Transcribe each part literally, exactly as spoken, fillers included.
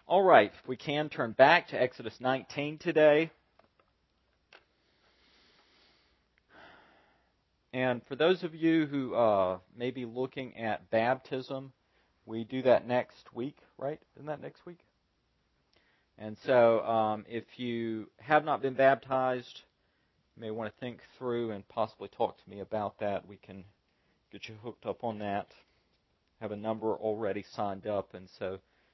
All right, if we can turn back to Exodus nineteen today. And for those of you who uh, may be looking at baptism, we do that next week, right? Isn't that next week? And so um, if you have not been baptized, you may want to think through and possibly talk to me about that. We can get you hooked up on that. Have a number already signed up, and so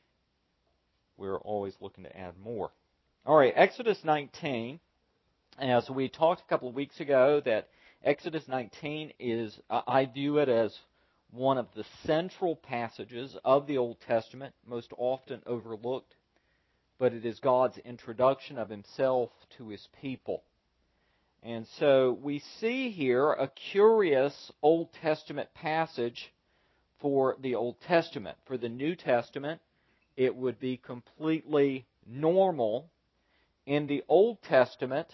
we're always looking to add more. All right, Exodus nineteen. As we talked a couple of weeks ago, that Exodus nineteen is, I view it as one of the central passages of the Old Testament, most often overlooked, but it is God's introduction of Himself to His people. And so we see here a curious Old Testament passage for the Old Testament. For the New Testament, it would be completely normal. In the Old Testament,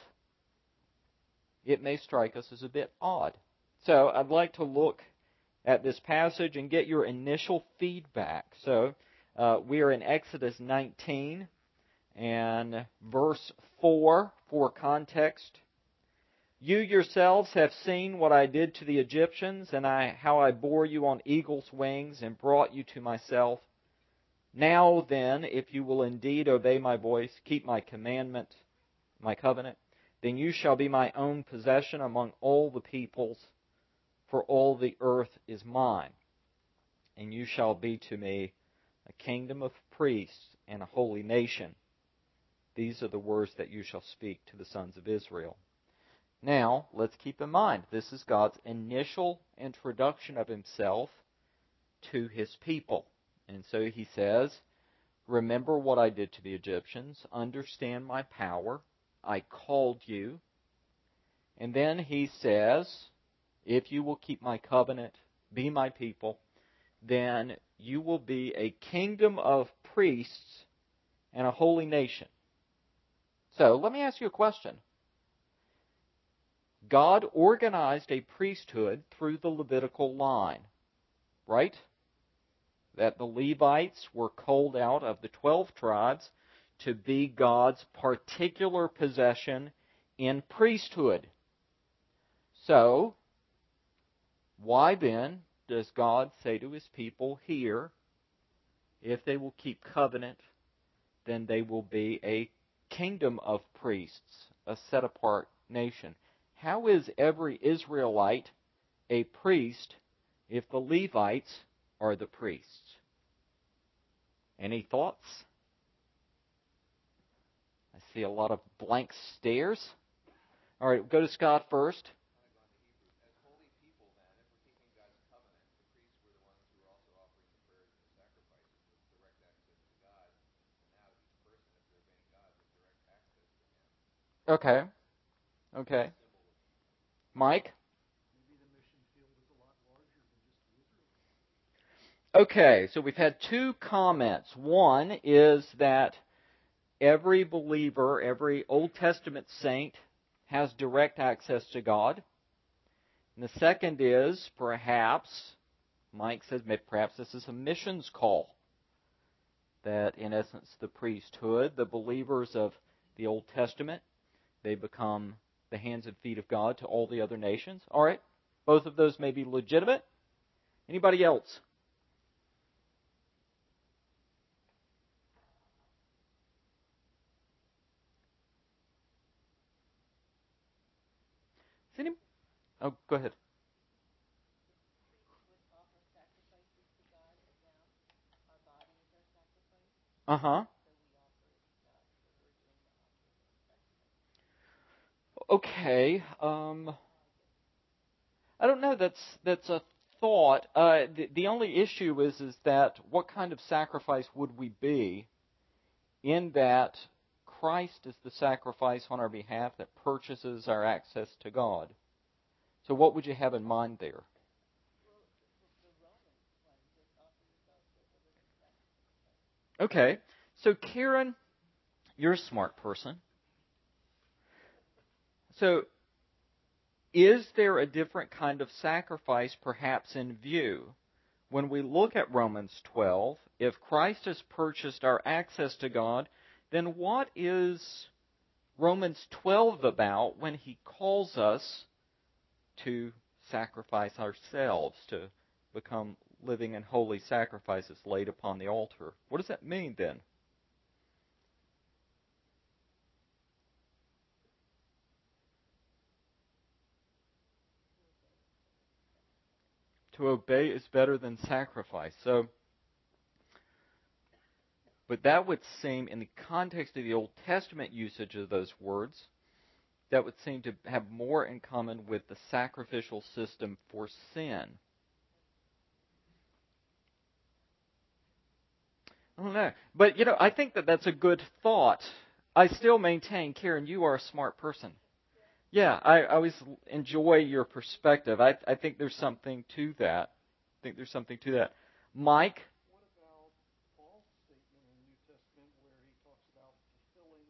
it may strike us as a bit odd. So I'd like to look at this passage and get your initial feedback. So uh, we are in Exodus nineteen and verse four for context. You yourselves have seen what I did to the Egyptians, and I, how I bore you on eagle's wings and brought you to myself. Now then, if you will indeed obey my voice, keep my commandment, my covenant, then you shall be my own possession among all the peoples, for all the earth is mine. And you shall be to me a kingdom of priests and a holy nation. These are the words that you shall speak to the sons of Israel. Now, let's keep in mind, this is God's initial introduction of Himself to His people. And so He says, remember what I did to the Egyptians, understand my power, I called you. And then He says, if you will keep my covenant, be my people, then you will be a kingdom of priests and a holy nation. So, let me ask you a question. God organized a priesthood through the Levitical line, right? That the Levites were culled out of the twelve tribes to be God's particular possession in priesthood. So, why then does God say to His people here, if they will keep covenant, then they will be a kingdom of priests, a set-apart nation? How is every Israelite a priest if the Levites are the priests? Any thoughts? I see a lot of blank stares. All right, go to Scott first. Okay. Okay. Mike? Okay, so we've had two comments. One is that every believer, every Old Testament saint has direct access to God. And the second is, perhaps, Mike says, perhaps this is a missions call. That, in essence, the priesthood, the believers of the Old Testament, they become the hands and feet of God to all the other nations. All right, both of those may be legitimate. Anybody else? Is any... Oh, go ahead. Uh-huh. Okay. Um, I don't know. That's that's a thought. Uh, the, the only issue is is that what kind of sacrifice would we be in that Christ is the sacrifice on our behalf that purchases our access to God. So what would you have in mind there? Okay. So Karen, you're a smart person. So is there a different kind of sacrifice perhaps in view when we look at Romans twelve, if Christ has purchased our access to God, then what is Romans twelve about when he calls us to sacrifice ourselves, to become living and holy sacrifices laid upon the altar? What does that mean then? To obey is better than sacrifice. So, but that would seem, in the context of the Old Testament usage of those words, that would seem to have more in common with the sacrificial system for sin. I don't know. But, you know, I think that that's a good thought. I still maintain, Karen, you are a smart person. Yeah, I, I always enjoy your perspective. I, I think there's something to that. I think there's something to that. Mike? What about Paul's statement in the New Testament where he talks about fulfilling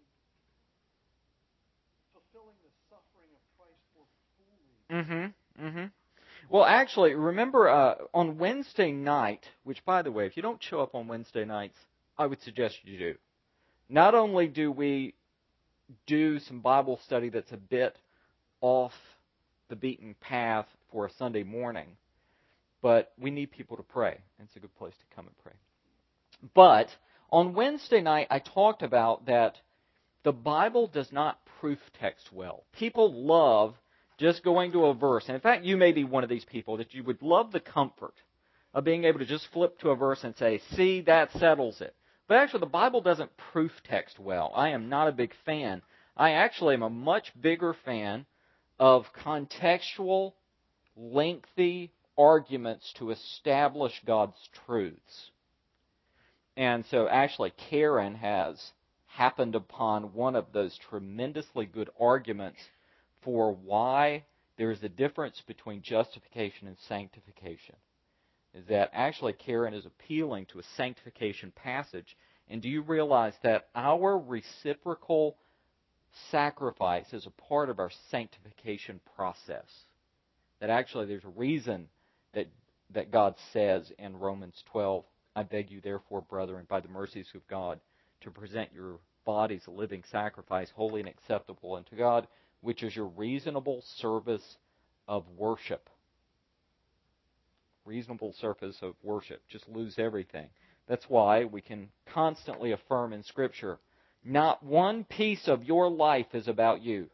fulfilling the suffering of Christ for fully? Mm-hmm. Mm-hmm. Well, actually, remember uh, on Wednesday night, which, by the way, if you don't show up on Wednesday nights, I would suggest you do. Not only do we do some Bible study that's a bit off the beaten path for a Sunday morning, but we need people to pray. It's a good place to come and pray. But on Wednesday night, I talked about that the Bible does not proof text well. People love just going to a verse. And in fact, you may be one of these people that you would love the comfort of being able to just flip to a verse and say, see, that settles it. But actually, the Bible doesn't proof text well. I am not a big fan. I actually am a much bigger fan of contextual, lengthy arguments to establish God's truths. And so actually, Karen has happened upon one of those tremendously good arguments for why there is a difference between justification and sanctification. Is that actually Karen is appealing to a sanctification passage. And do you realize that our reciprocal sacrifice is a part of our sanctification process? That actually there's a reason that that God says in Romans twelve, I beg you therefore, brethren, by the mercies of God, to present your bodies a living sacrifice, holy and acceptable unto God, which is your reasonable service of worship. Reasonable service of worship. Just lose everything. That's why we can constantly affirm in Scripture, not one piece of your life is about you.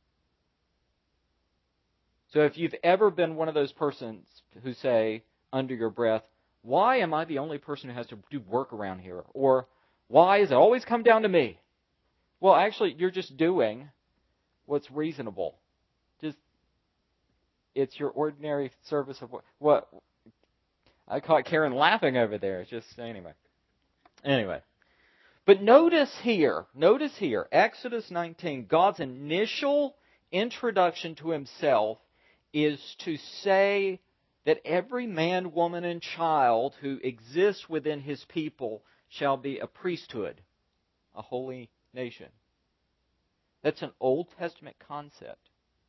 So if you've ever been one of those persons who say under your breath, why am I the only person who has to do work around here? Or why does it always come down to me? Well, actually, you're just doing what's reasonable. Just, it's your ordinary service of what, what I caught Karen laughing over there. It's just, anyway. Anyway. But notice here, notice here, Exodus nineteen, God's initial introduction to himself is to say that every man, woman, and child who exists within his people shall be a priesthood, a holy nation. That's an Old Testament concept.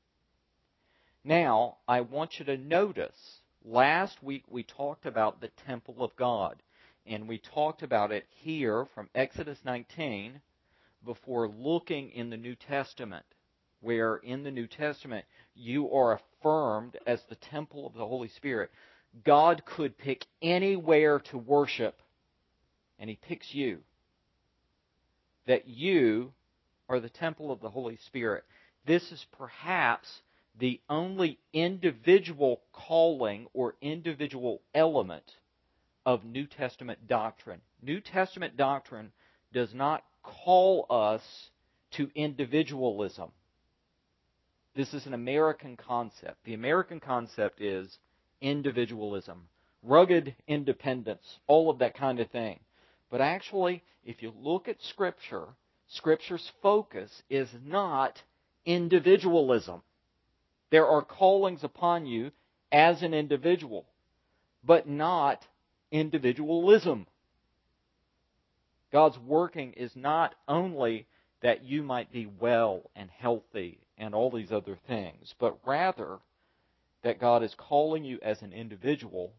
Now, I want you to notice, last week we talked about the temple of God, and we talked about it here from Exodus nineteen before looking in the New Testament, where in the New Testament you are affirmed as the temple of the Holy Spirit. God could pick anywhere to worship, and he picks you. That you are the temple of the Holy Spirit. This is perhaps the only individual calling or individual element of New Testament doctrine. New Testament doctrine does not call us to individualism. This is an American concept. The American concept is individualism, rugged independence, all of that kind of thing. But actually, if you look at Scripture, Scripture's focus is not individualism. There are callings upon you as an individual, but not individualism. God's working is not only that you might be well and healthy and all these other things, but rather that God is calling you as an individual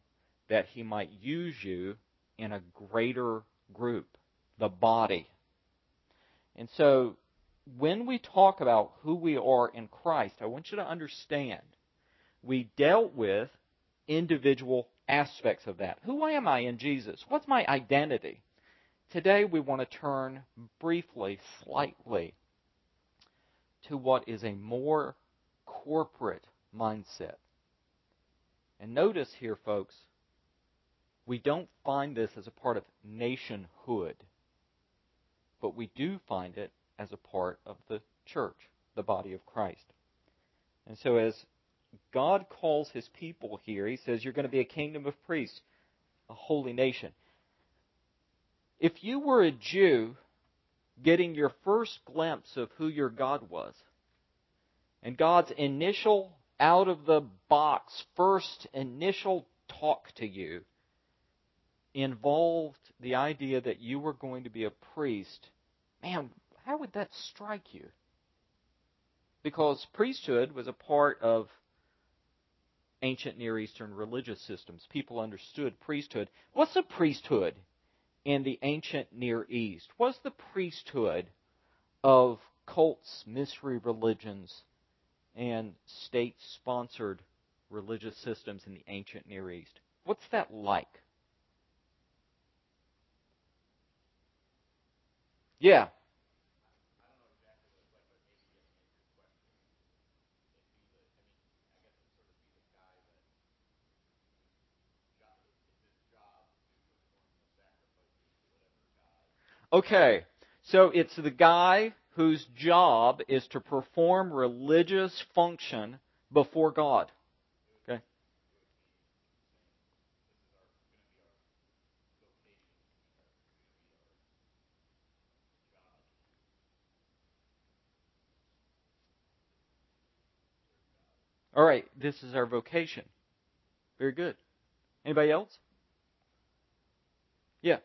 that He might use you in a greater group, the body. And so, when we talk about who we are in Christ, I want you to understand, we dealt with individual aspects of that. Who am I in Jesus? What's my identity? Today we want to turn briefly, slightly, to what is a more corporate mindset. And notice here, folks, we don't find this as a part of nationhood, but we do find it as a part of the church, the body of Christ. And so as God calls His people here, He says, you're going to be a kingdom of priests, a holy nation. If you were a Jew getting your first glimpse of who your God was, and God's initial, out-of-the-box, first initial talk to you involved the idea that you were going to be a priest, man, how would that strike you? Because priesthood was a part of ancient Near Eastern religious systems. People understood priesthood. What's the priesthood in the ancient Near East? What's the priesthood of cults, mystery religions, and state-sponsored religious systems in the ancient Near East? What's that like? Yeah. Okay, so it's the guy whose job is to perform religious function before God. Okay. All right, this is our vocation. Very good. Anybody else? Yeah.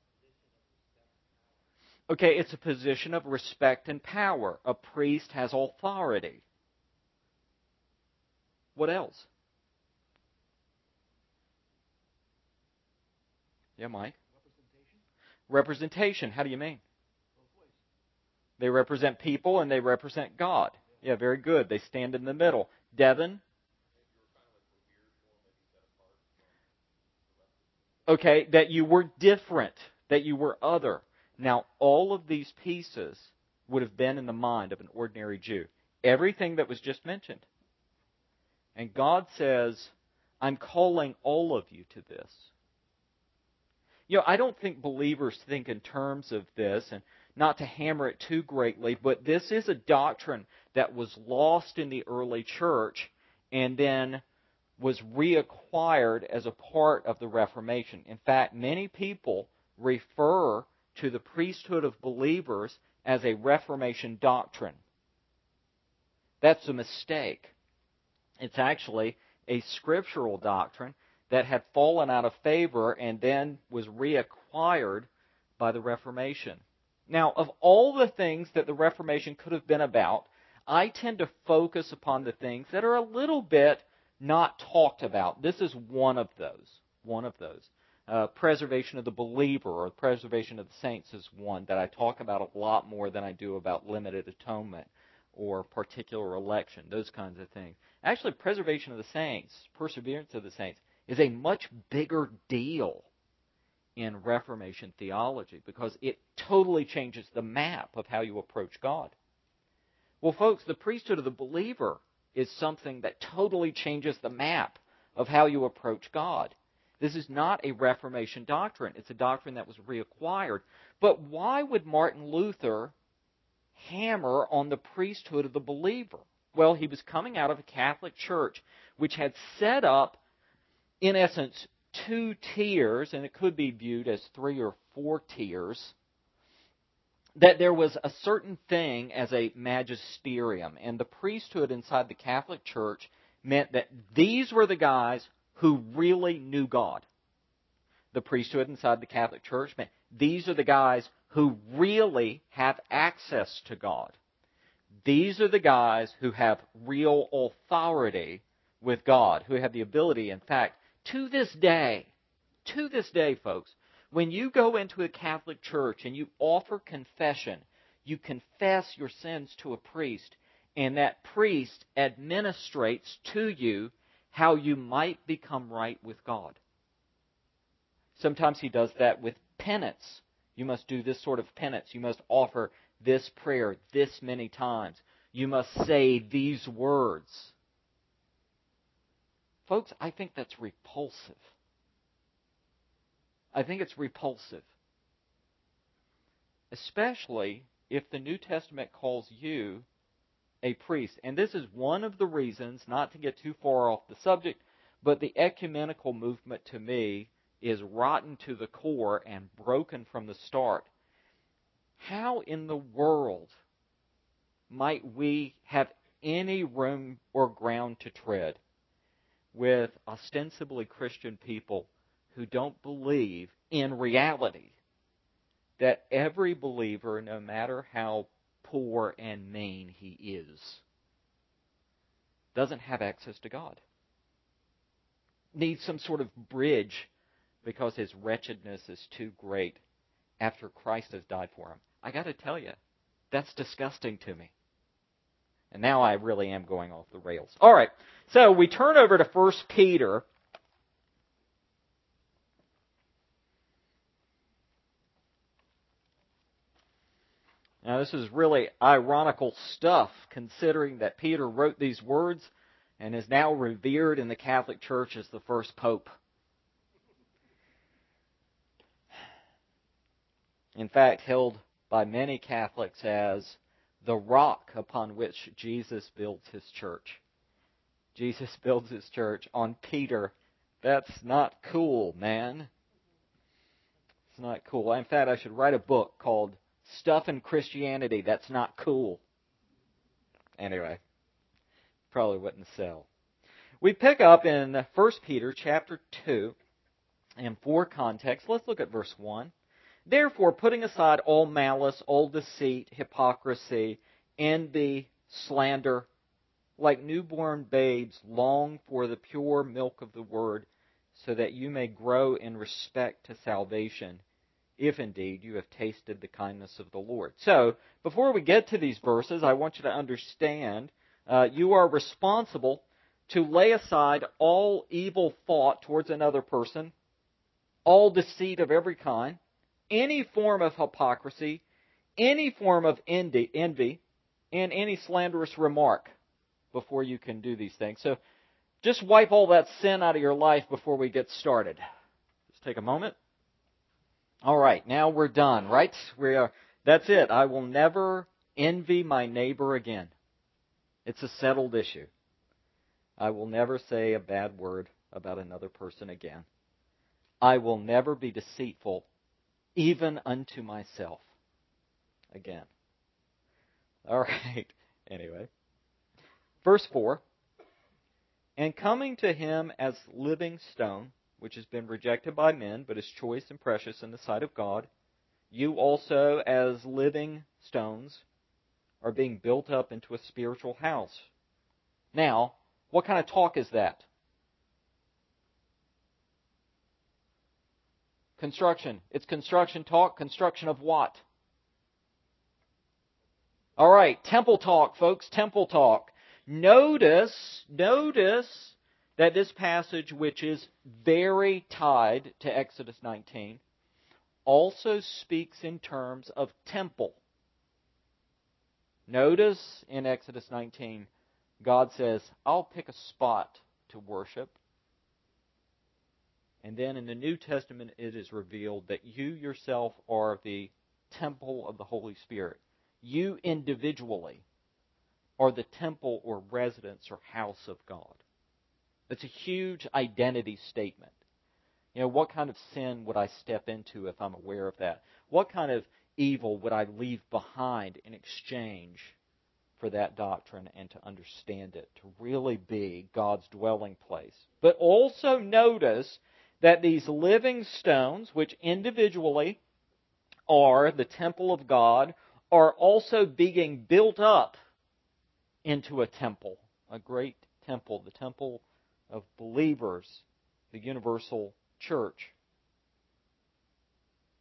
Okay, it's a position of respect and power. A priest has authority. What else? Yeah, Mike? Representation. Representation. How do you mean? Both ways. They represent people and they represent God. Yeah, very good. They stand in the middle. Devin? Okay, that you were different, that you were other. Now, all of these pieces would have been in the mind of an ordinary Jew. Everything that was just mentioned. And God says, I'm calling all of you to this. You know, I don't think believers think in terms of this, and not to hammer it too greatly, but this is a doctrine that was lost in the early church and then was reacquired as a part of the Reformation. In fact, many people refer to the priesthood of believers as a Reformation doctrine. That's a mistake. It's actually a scriptural doctrine that had fallen out of favor and then was reacquired by the Reformation. Now, of all the things that the Reformation could have been about, I tend to focus upon the things that are a little bit not talked about. This is one of those. One of those. Uh, preservation of the believer or preservation of the saints is one that I talk about a lot more than I do about limited atonement or particular election, those kinds of things. Actually, preservation of the saints, perseverance of the saints, is a much bigger deal in Reformation theology because it totally changes the map of how you approach God. Well, folks, the priesthood of the believer is something that totally changes the map of how you approach God. This is not a Reformation doctrine. It's a doctrine that was reacquired. But why would Martin Luther hammer on the priesthood of the believer? Well, he was coming out of a Catholic Church which had set up, in essence, two tiers, and it could be viewed as three or four tiers, that there was a certain thing as a magisterium, and the priesthood inside the Catholic Church meant that these were the guys who really knew God. The priesthood inside the Catholic Church meant these are the guys who really have access to God. These are the guys who have real authority with God, who have the ability, in fact, to this day, To this day, folks, when you go into a Catholic church and you offer confession, you confess your sins to a priest, and that priest administrates to you how you might become right with God. Sometimes he does that with penance. You must do this sort of penance. You must offer this prayer this many times. You must say these words. Folks, I think that's repulsive. I think it's repulsive. Especially if the New Testament calls you a priest. And this is one of the reasons, not to get too far off the subject, but the ecumenical movement to me is rotten to the core and broken from the start. How in the world might we have any room or ground to tread with ostensibly Christian people who don't believe in reality that every believer, no matter how poor and mean he is, doesn't have access to God? Needs some sort of bridge because his wretchedness is too great after Christ has died for him. I got to tell you, that's disgusting to me. And now I really am going off the rails. All right, so we turn over to First Peter. Now, this is really ironical stuff, considering that Peter wrote these words and is now revered in the Catholic Church as the first pope. In fact, held by many Catholics as the rock upon which Jesus builds his church. Jesus builds his church on Peter. That's not cool, man. It's not cool. In fact, I should write a book called Stuff in Christianity That's Not Cool. Anyway, probably wouldn't sell. We pick up in First Peter chapter two in four contexts. Let's look at verse one. Therefore, putting aside all malice, all deceit, hypocrisy, envy, slander, like newborn babes, long for the pure milk of the word, so that you may grow in respect to salvation, if indeed you have tasted the kindness of the Lord. So, before we get to these verses, I want you to understand uh, you are responsible to lay aside all evil thought towards another person, all deceit of every kind, any form of hypocrisy, any form of envy, envy, and any slanderous remark before you can do these things. So just wipe all that sin out of your life before we get started. Just take a moment. All right, now we're done, right? We are. That's it. I will never envy my neighbor again. It's a settled issue. I will never say a bad word about another person again. I will never be deceitful, even unto myself again. All right. Anyway. Verse four. And coming to him as living stone, which has been rejected by men, but is choice and precious in the sight of God, you also, as living stones, are being built up into a spiritual house. Now, what kind of talk is that? Construction. It's construction talk. Construction of what? All right, temple talk, folks. Temple talk. Notice, notice that this passage, which is very tied to Exodus nineteen, also speaks in terms of temple. Notice in Exodus nineteen, God says, I'll pick a spot to worship. And then in the New Testament, it is revealed that you yourself are the temple of the Holy Spirit. You individually are the temple or residence or house of God. It's a huge identity statement. You know, what kind of sin would I step into if I'm aware of that? What kind of evil would I leave behind in exchange for that doctrine and to understand it, to really be God's dwelling place? But also notice that these living stones, which individually are the temple of God, are also being built up into a temple, a great temple, the temple of believers, the universal church.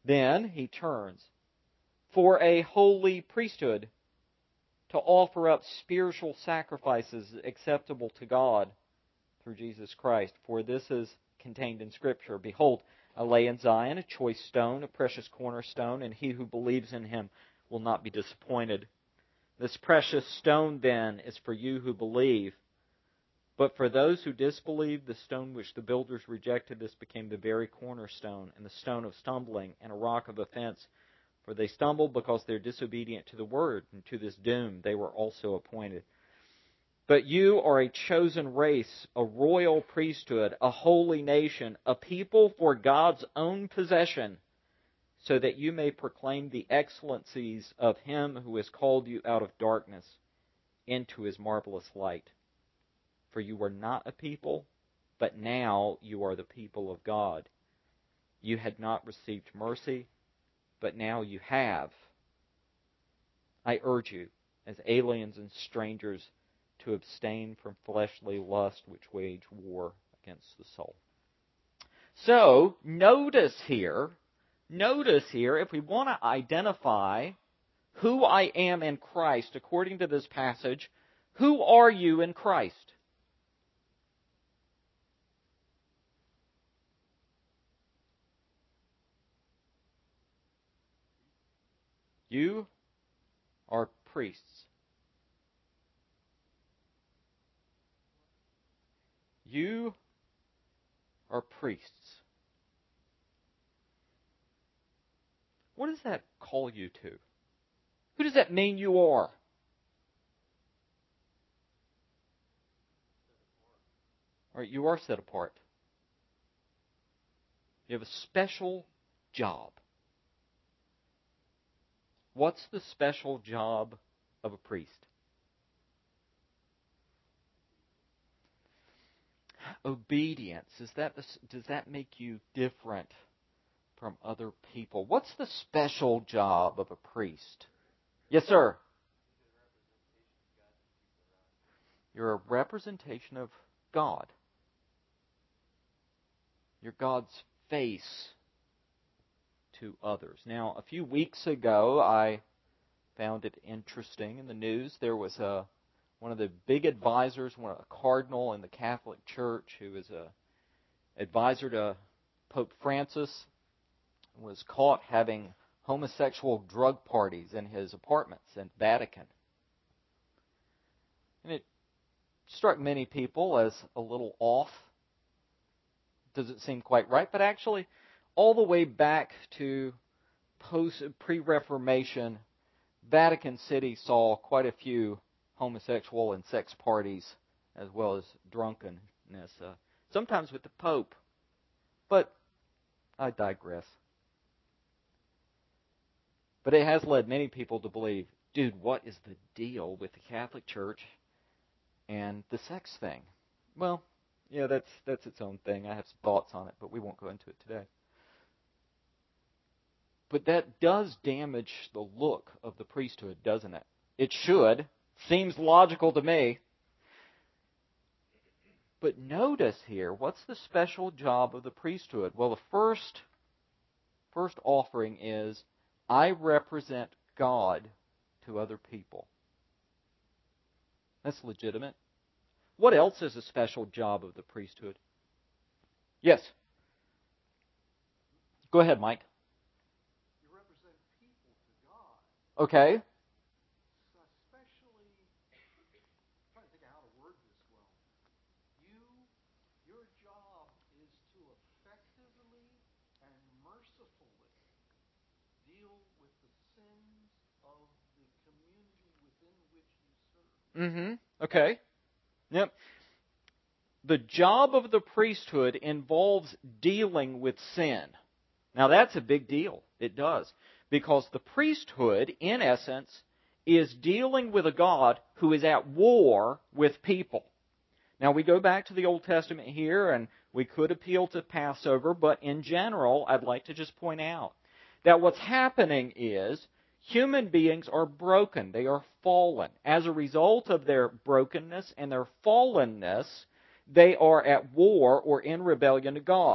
Then he turns for a holy priesthood to offer up spiritual sacrifices acceptable to God through Jesus Christ. For this is contained in Scripture. Behold, I lay in Zion a choice stone, a precious cornerstone, and he who believes in him will not be disappointed. This precious stone, then, is for you who believe. But for those who disbelieve, the stone which the builders rejected, this became the very cornerstone, and the stone of stumbling, and a rock of offense. For they stumbled because they are disobedient to the word, and to this doom they were also appointed. But you are a chosen race, a royal priesthood, a holy nation, a people for God's own possession, so that you may proclaim the excellencies of Him who has called you out of darkness into His marvelous light. For you were not a people, but now you are the people of God. You had not received mercy, but now you have. I urge you, as aliens and strangers, to abstain from fleshly lust which wage war against the soul. So, notice here, notice here, if we want to identify who I am in Christ, according to this passage, who are you in Christ? You are priests. You are priests. What does that call you to? Who does that mean you are? All right, you are set apart. You have a special job. What's the special job of a priest? Obedience. Is that the, does that make you different from other people? What's the special job of a priest? Yes, sir. You're a representation of God. You're God's face to others. Now, a few weeks ago, I found it interesting in the news. There was a one of the big advisors, one a cardinal in the Catholic Church, who is a advisor to Pope Francis, was caught having homosexual drug parties in his apartments in Vatican. And it struck many people as a little off. Doesn't seem quite right, but actually, all the way back to post pre-Reformation, Vatican City saw quite a few homosexual and sex parties, as well as drunkenness, uh, sometimes with the Pope. But I digress. But it has led many people to believe, dude, what is the deal with the Catholic Church and the sex thing? Well, yeah, that's that's its own thing. I have some thoughts on it, but we won't go into it today. But that does damage the look of the priesthood, doesn't it? It should. Seems logical to me. But notice here, what's the special job of the priesthood? Well, the first, first offering is, I represent God to other people. That's legitimate. What else is a special job of the priesthood? Yes. Go ahead, Mike. You represent people to God. Okay. Especially, I'm trying to think of how to word this well. You, your job is to effectively and mercifully deal with the sins of the community within which you serve. Mm-hmm. Okay. Yep. The job of the priesthood involves dealing with sin. Now, that's a big deal. It does. Because the priesthood, in essence, is dealing with a God who is at war with people. Now, we go back to the Old Testament here, and we could appeal to Passover, but in general, I'd like to just point out that what's happening is human beings are broken. They are fallen. As a result of their brokenness and their fallenness, they are at war or in rebellion to God.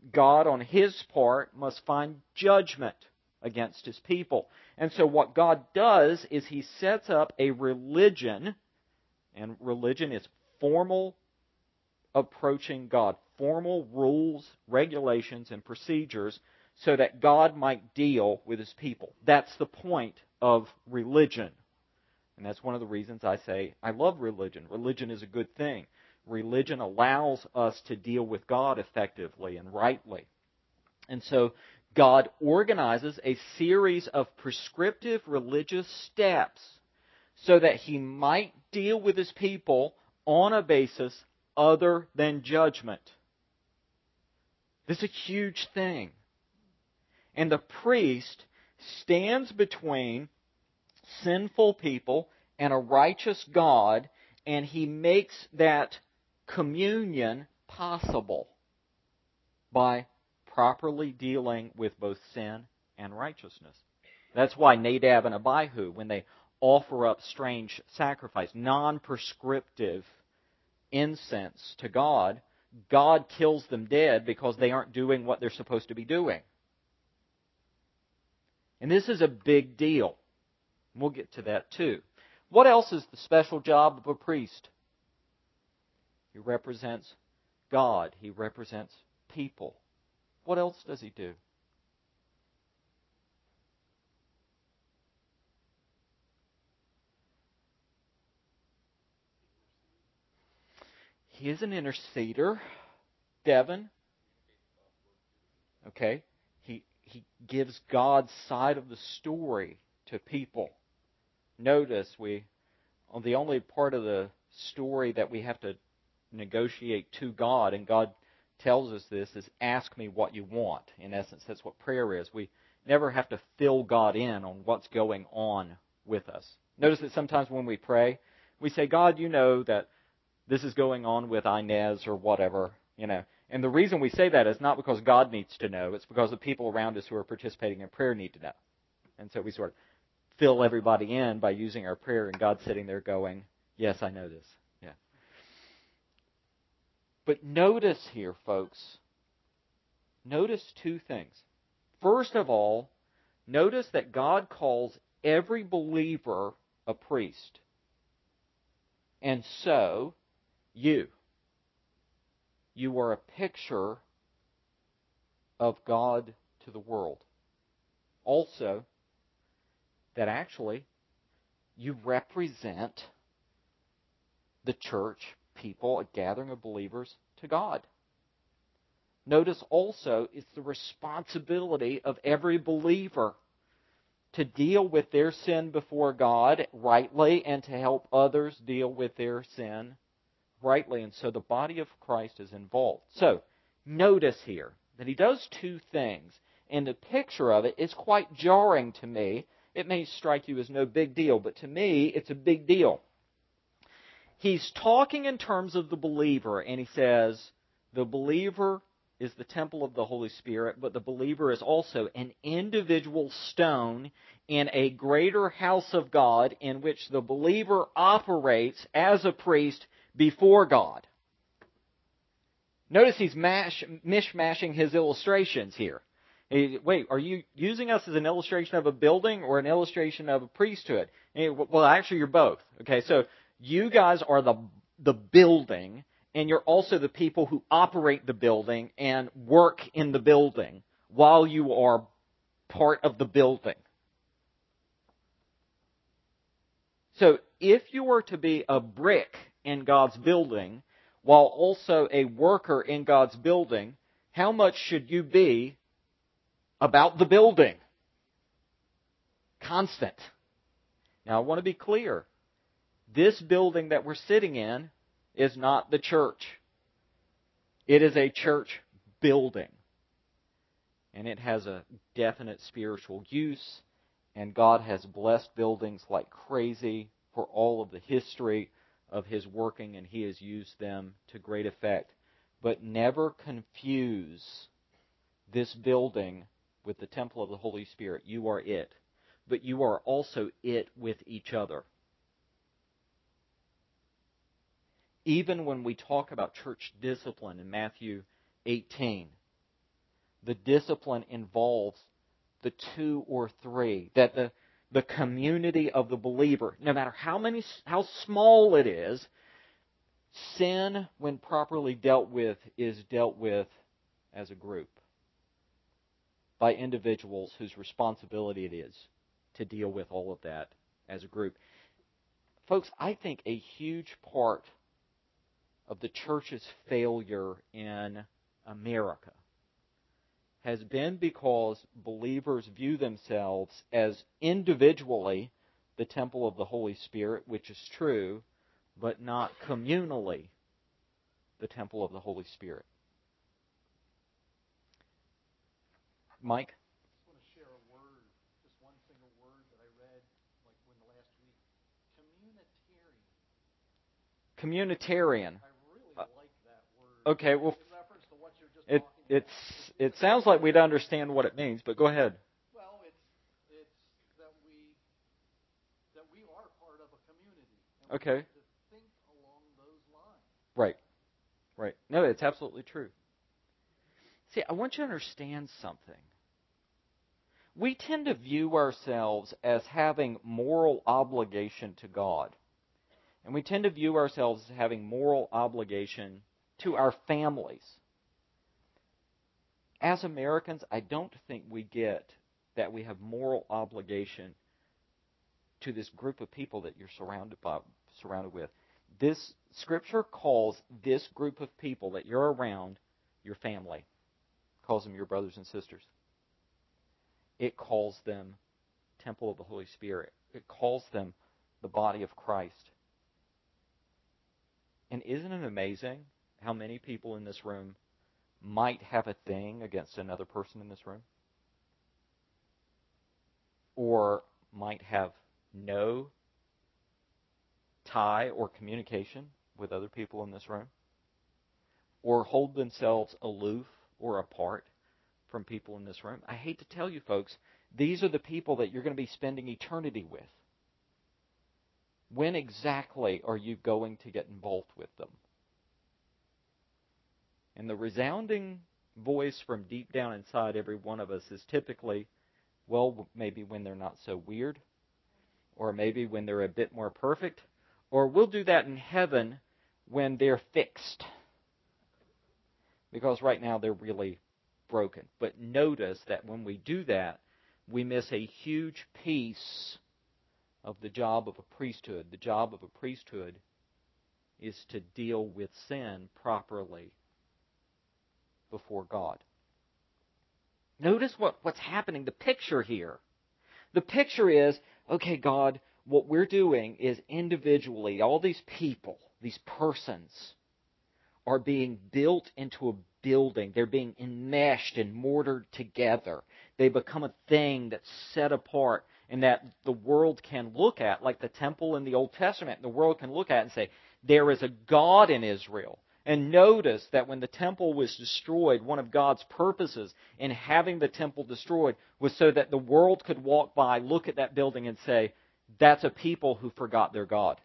God, on His part, must find judgment against His people. And so what God does is He sets up a religion, and religion is formal approaching God, formal rules, regulations, and procedures, so that God might deal with His people. That's the point of religion. And that's one of the reasons I say I love religion. Religion is a good thing. Religion allows us to deal with God effectively and rightly. And so God organizes a series of prescriptive religious steps so that He might deal with His people on a basis other than judgment. This is a huge thing. And the priest stands between sinful people and a righteous God, and he makes that communion possible by properly dealing with both sin and righteousness. That's why Nadab and Abihu, when they offer up strange sacrifice, non-prescriptive incense to God, God kills them dead because they aren't doing what they're supposed to be doing. And this is a big deal. We'll get to that too. What else is the special job of a priest? He represents God. He represents people. What else does he do? He is an interceder. Devin. Okay. He, he gives God's side of the story to people. Notice we, on the only part of the story that we have to negotiate to God, and God tells us this, is ask me what you want. In essence, that's what prayer is. We never have to fill God in on what's going on with us. Notice that sometimes when we pray, we say, God, you know that this is going on with Inez or whatever, you know. And the reason we say that is not because God needs to know. It's because the people around us who are participating in prayer need to know. And so we sort of fill everybody in by using our prayer, and God's sitting there going, yes, I know this. Yeah. But notice here, folks, notice two things. First of all, notice that God calls every believer a priest. And so, you. You are a picture of God to the world. Also, that actually you represent the church, people, a gathering of believers to God. Notice also it's the responsibility of every believer to deal with their sin before God rightly and to help others deal with their sin rightly. And so the body of Christ is involved. So, notice here that he does two things. And the picture of it is quite jarring to me. It may strike you as no big deal, but to me, it's a big deal. He's talking in terms of the believer, and he says, the believer is the temple of the Holy Spirit, but the believer is also an individual stone in a greater house of God in which the believer operates as a priest before God. Notice he's mash, mishmashing his illustrations here. He, wait, are you using us as an illustration of a building or an illustration of a priesthood? He, well, actually, you're both. Okay, so you guys are the the building, and you're also the people who operate the building and work in the building while you are part of the building. So if you were to be a brick in God's building while also a worker in God's building, how much should you be about the building? Constant. Now, I want to be clear. This building that we're sitting in is not the church. It is a church building. And it has a definite spiritual use. And God has blessed buildings like crazy for all of the history of His working, and He has used them to great effect. But never confuse this building with the temple of the Holy Spirit. You are it. But you are also it with each other. Even when we talk about church discipline in Matthew eighteen, the discipline involves the two or three, that the, the community of the believer, no matter how many, how small it is, sin, when properly dealt with, is dealt with as a group by individuals whose responsibility it is to deal with all of that as a group. Folks, I think a huge part of the church's failure in America has been because believers view themselves as individually the temple of the Holy Spirit, which is true, but not communally the temple of the Holy Spirit. Mike? I just want to share a word, just one single word that I read like in the last week. Communitarian. Communitarian. I really like that word. Okay, well, In reference to what you're just it, talking it's, about. it sounds like we'd understand what it means, but go ahead. Well, it's it's that we that we are part of a community. And Okay. we need to think along those lines. Right. Right. No, it's absolutely true. See, I want you to understand something. We tend to view ourselves as having moral obligation to God. And we tend to view ourselves as having moral obligation to our families. As Americans, I don't think we get that we have moral obligation to this group of people that you're surrounded by, surrounded with. This Scripture calls this group of people that you're around your family. It calls them your brothers and sisters. It calls them temple of the Holy Spirit. It calls them the body of Christ. And isn't it amazing how many people in this room might have a thing against another person in this room? Or might have no tie or communication with other people in this room? Or hold themselves aloof or apart from people in this room? I hate to tell you, folks, these are the people that you're going to be spending eternity with. When exactly are you going to get involved with them? And the resounding voice from deep down inside every one of us is typically, well, maybe when they're not so weird, or maybe when they're a bit more perfect, or we'll do that in heaven when they're fixed. Because right now they're really broken. But notice that when we do that, we miss a huge piece of the job of a priesthood. The job of a priesthood is to deal with sin properly before God. Notice what, what's happening, the picture here. The picture is, okay, God, what we're doing is individually, all these people, these persons, are being built into a building. They're being enmeshed and mortared together. They become a thing that's set apart and that the world can look at, like the temple in the Old Testament. The world can look at and say, there is a God in Israel. And notice that when the temple was destroyed, one of God's purposes in having the temple destroyed was so that the world could walk by, look at that building and say, that's a people who forgot their God.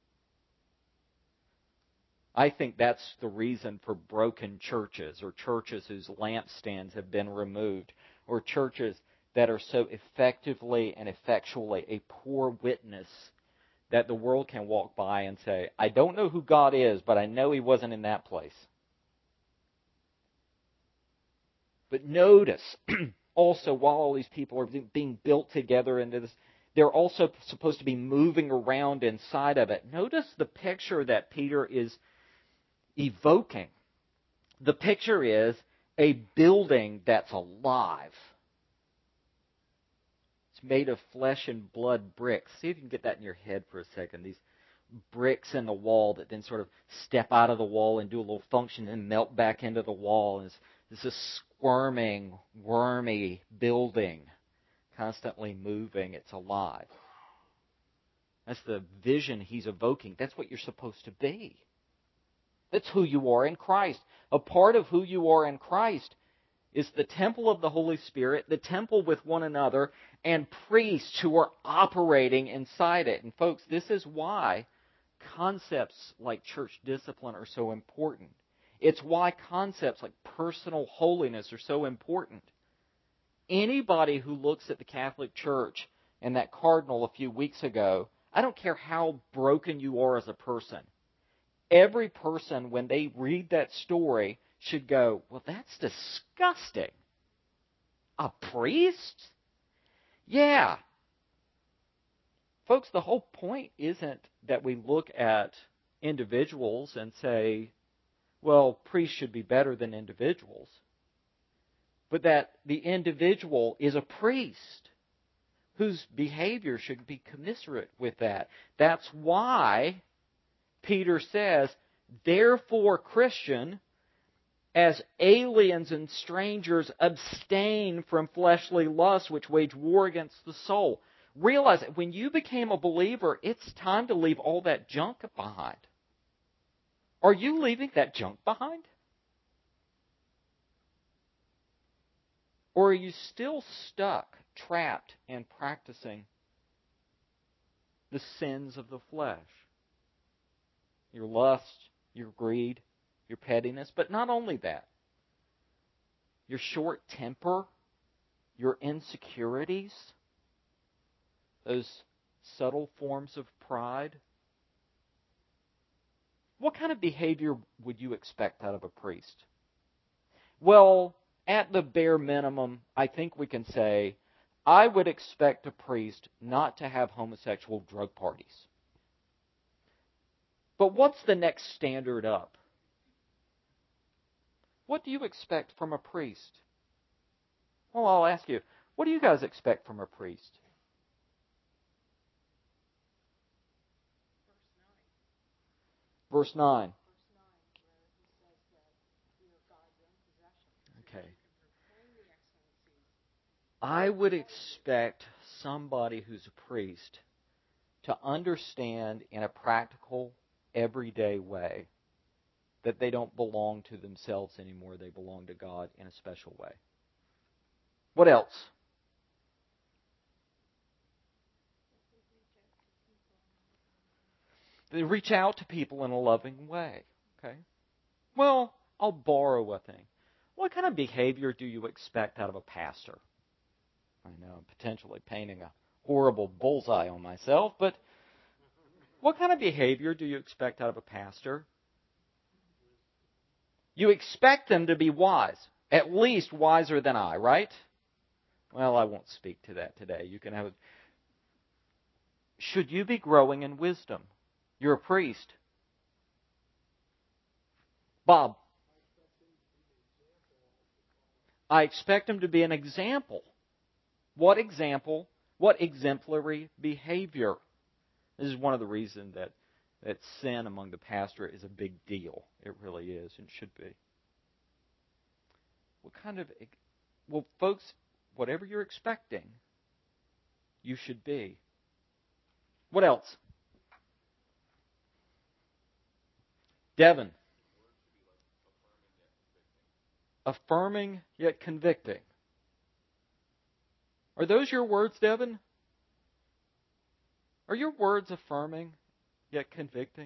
I think that's the reason for broken churches, or churches whose lampstands have been removed, or churches that are so effectively and effectually a poor witness that the world can walk by and say, I don't know who God is, but I know He wasn't in that place. But notice, also, while all these people are being built together into this, they're also supposed to be moving around inside of it. Notice the picture that Peter is evoking. The picture is a building that's alive. It's made of flesh and blood bricks. See if you can get that in your head for a second. These bricks in the wall that then sort of step out of the wall and do a little function and melt back into the wall. And it's, it's a squirming, wormy building, constantly moving. It's alive. That's the vision he's evoking. That's what you're supposed to be. That's who you are in Christ. A part of who you are in Christ is the temple of the Holy Spirit, the temple with one another, and priests who are operating inside it. And folks, this is why concepts like church discipline are so important. It's why concepts like personal holiness are so important. Anybody who looks at the Catholic Church and that cardinal a few weeks ago, I don't care how broken you are as a person, every person, when they read that story, should go, well, that's disgusting. A priest? Yeah. Folks, the whole point isn't that we look at individuals and say, well, priests should be better than individuals, but that the individual is a priest whose behavior should be commensurate with that. That's why Peter says, therefore, Christian, as aliens and strangers, abstain from fleshly lusts which wage war against the soul. Realize that when you became a believer, it's time to leave all that junk behind. Are you leaving that junk behind? Or are you still stuck, trapped, and practicing the sins of the flesh? Your lust, your greed, your pettiness, but not only that. Your short temper, your insecurities, those subtle forms of pride. What kind of behavior would you expect out of a priest? Well, at the bare minimum, I think we can say, I would expect a priest not to have homosexual drug parties. But what's the next standard up? What do you expect from a priest? Well, I'll ask you, what do you guys expect from a priest? Verse nine. Okay. I would expect somebody who's a priest to understand in a practical, everyday way that they don't belong to themselves anymore. They belong to God in a special way. What else? They reach out to people in a loving way. Okay. Well, I'll borrow a thing. What kind of behavior do you expect out of a pastor? I know I'm potentially painting a horrible bullseye on myself, but what kind of behavior do you expect out of a pastor? You expect them to be wise, at least wiser than I, right? Well, I won't speak to that today. You can have a... Should you be growing in wisdom? You're a priest. Bob. I expect him to be an example. What example? What exemplary behavior? This is one of the reasons that, that sin among the pastorate is a big deal. It really is and should be. What kind of... Well, folks, whatever you're expecting, you should be. What else? Devin. Affirming yet convicting. Are those your words, Devin? Are your words affirming yet convicting?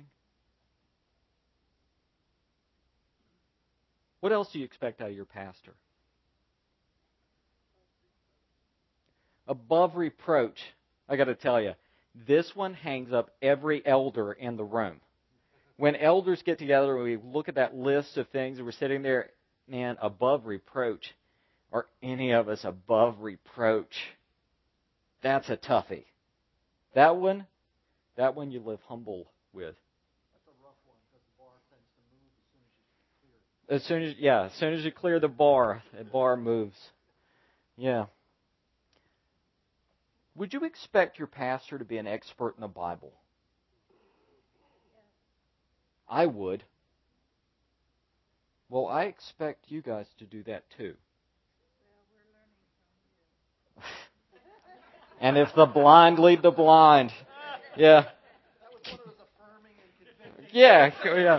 What else do you expect out of your pastor? Above reproach. I got to tell you, this one hangs up every elder in the room. When elders get together and we look at that list of things and we're sitting there, man, above reproach. Are any of us above reproach? That's a toughie. That one, that one you live humble with. That's a rough one because the bar tends to move as soon as you clear it. As soon as, yeah, as soon as you clear the bar, the bar moves. Yeah. Would you expect your pastor to be an expert in the Bible? I would. Well, I expect you guys to do that too. And if the blind lead the blind. Yeah. That was one of those affirming and convicting. Yeah, yeah.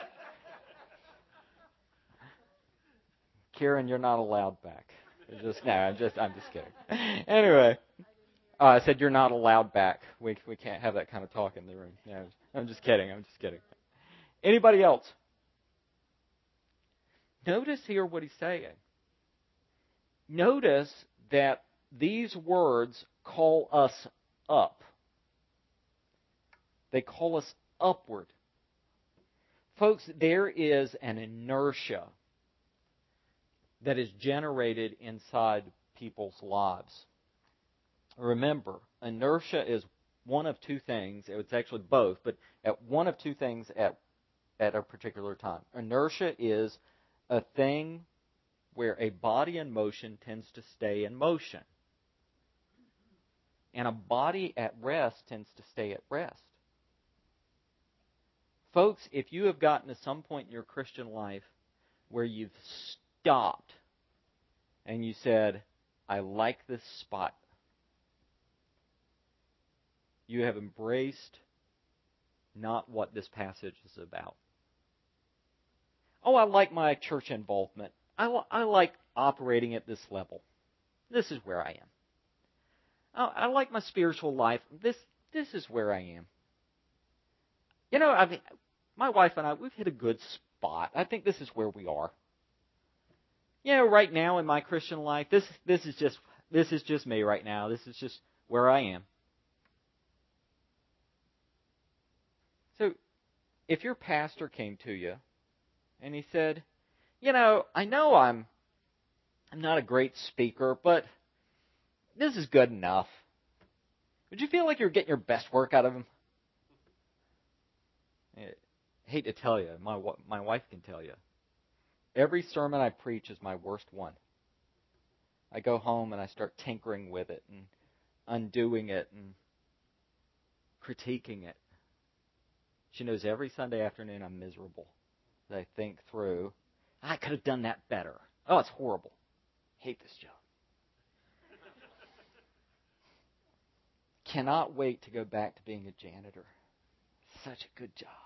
Karen, you're not allowed back. Just no, I'm just I'm just kidding. Anyway. Uh, I said you're not allowed back. We we can't have that kind of talk in the room. No, I'm just kidding. I'm just kidding. Anybody else? notice here what he's saying. Notice that these words call us up. They call us upward. Folks, there is an inertia that is generated inside people's lives. Remember, inertia is one of two things. It's actually both, but at one of two things at, at a particular time. Inertia is a thing where a body in motion tends to stay in motion. And a body at rest tends to stay at rest. Folks, if you have gotten to some point in your Christian life where you've stopped and you said, I like this spot, you have embraced not what this passage is about. Oh, I like my church involvement. I, li- I like operating at this level. This is where I am. Oh, I like my spiritual life. This this is where I am. You know, I mean, my wife and I, we've hit a good spot. I think this is where we are. You know, right now in my Christian life, this this is just this is just me right now. This is just where I am. So, if your pastor came to you and he said, you know, I know I'm I'm not a great speaker, but this is good enough. Would you feel like you're getting your best work out of him? I hate to tell you, my my wife can tell you. Every sermon I preach is my worst one. I go home and I start tinkering with it and undoing it and critiquing it. She knows every Sunday afternoon I'm miserable. I think through, I could have done that better. Oh, it's horrible. Hate this job. Cannot wait to go back to being a janitor. Such a good job.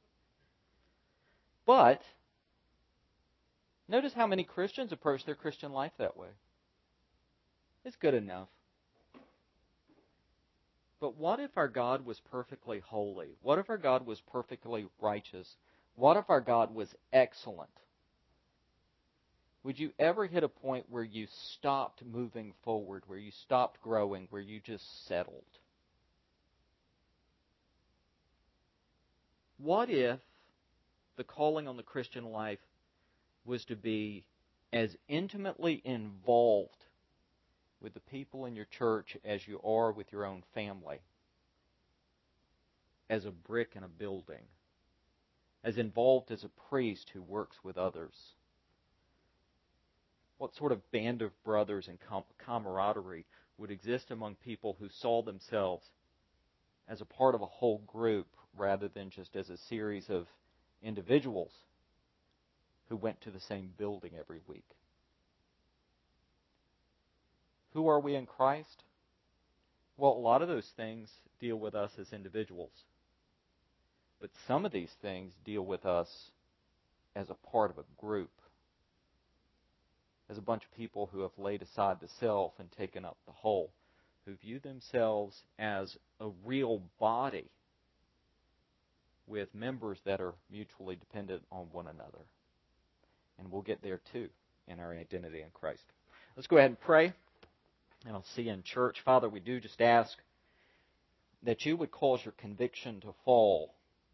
But notice how many Christians approach their Christian life that way. It's good enough. But what if our God was perfectly holy? What if our God was perfectly righteous? What if our God was excellent? Would you ever hit a point where you stopped moving forward, where you stopped growing, where you just settled? What if the calling on the Christian life was to be as intimately involved with the people in your church as you are with your own family, as a brick in a building, as involved as a priest who works with others? What sort of band of brothers and com- camaraderie would exist among people who saw themselves as a part of a whole group rather than just as a series of individuals who went to the same building every week? Who are we in Christ? Well, a lot of those things deal with us as individuals. But some of these things deal with us as a part of a group, as a bunch of people who have laid aside the self and taken up the whole, who view themselves as a real body with members that are mutually dependent on one another. And we'll get there too in our identity in Christ. Let's go ahead and pray, and I'll see you in church. Father, we do just ask that you would cause your conviction to fall,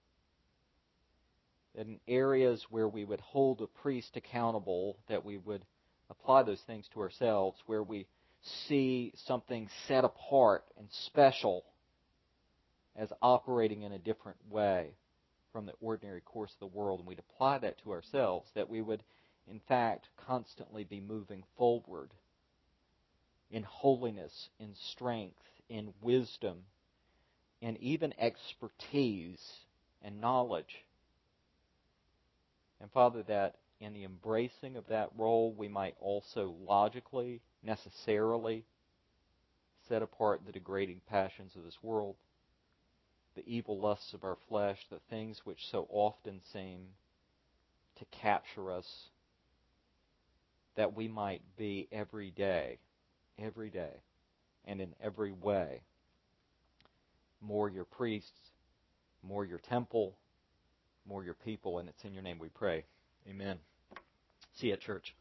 that in areas where we would hold a priest accountable, that we would apply those things to ourselves, where we see something set apart and special as operating in a different way from the ordinary course of the world, and we'd apply that to ourselves, that we would, in fact, constantly be moving forward in holiness, in strength, in wisdom, and even expertise and knowledge. And Father, that in the embracing of that role, we might also logically, necessarily, set apart the degrading passions of this world, the evil lusts of our flesh, the things which so often seem to capture us, that we might be every day, every day, and in every way, more your priests, more your temple, more your people, and it's in your name we pray. Amen. See you at church.